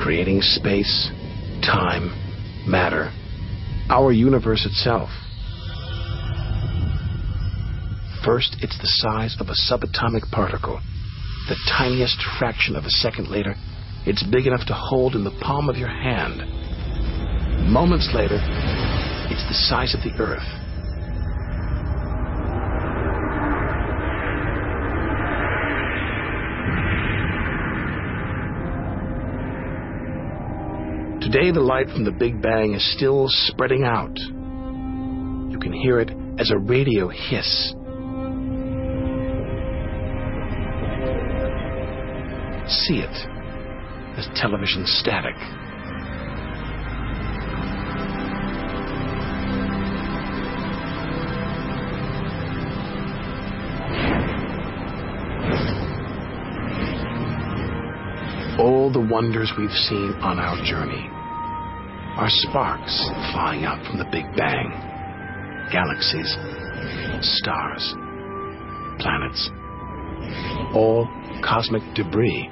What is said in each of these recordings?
creating space, time, matter, our universe itself. First, it's the size of a subatomic particle. The tiniest fraction of a second later, it's big enough to hold in the palm of your hand. Moments later, it's the size of the Earth. Today, the light from the Big Bang is still spreading out. You can hear it as a radio hiss. See it as television static. All the wonders we've seen on our journey are sparks flying out from the Big Bang. Galaxies, stars, planets, all cosmic debris.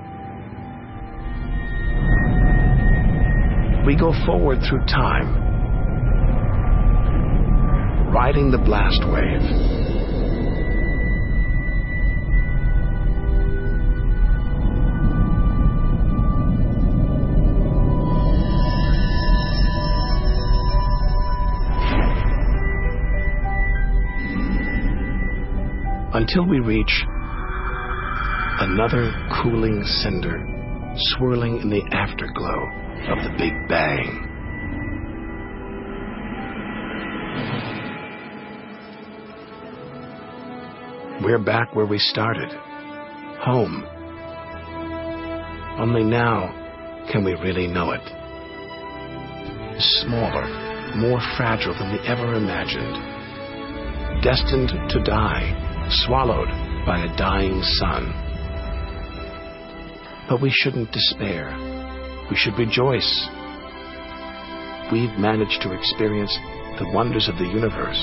We go forward through time, riding the blast wave. Until we reach another cooling cinder swirling in the afterglow of the Big Bang. We're back where we started, home. Only now can we really know it. Smaller, more fragile than we ever imagined. Destined to die, swallowed by a dying sun. But we shouldn't despair. We should rejoice. We've managed to experience the wonders of the universe.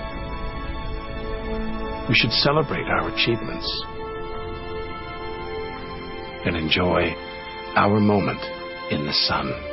We should celebrate our achievements and enjoy our moment in the sun.